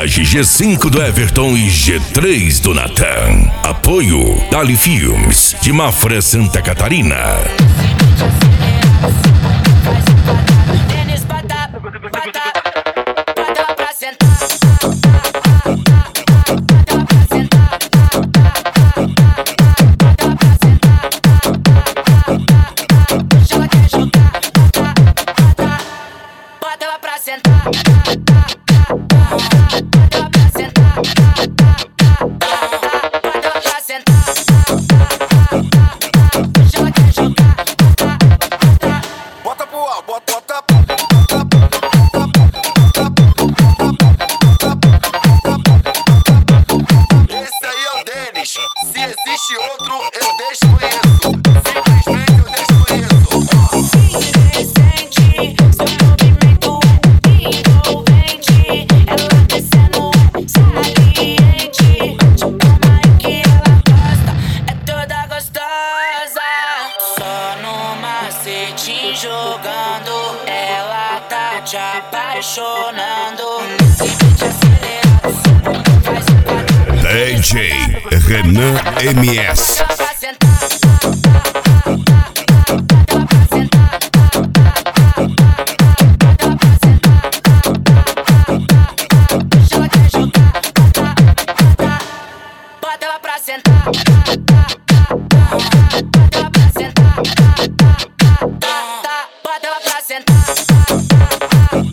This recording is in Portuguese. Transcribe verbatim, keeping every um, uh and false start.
Homenagem G cinco do Everton e G três do Natan. Apoio Dali Filmes, de Mafra, Santa Catarina. Se existe outro, eu desconheço. Simplesmente eu desconheço. Indecente, seu movimento envolvente. Ela descendo saliente. Toma aí que ela gosta, é toda gostosa. Só no macete jogando, ela tá te apaixonando. Nesse beat acelerado, faz um quadro. D J Renan M S. Bota ela pra sentar. Bota ela pra sentar.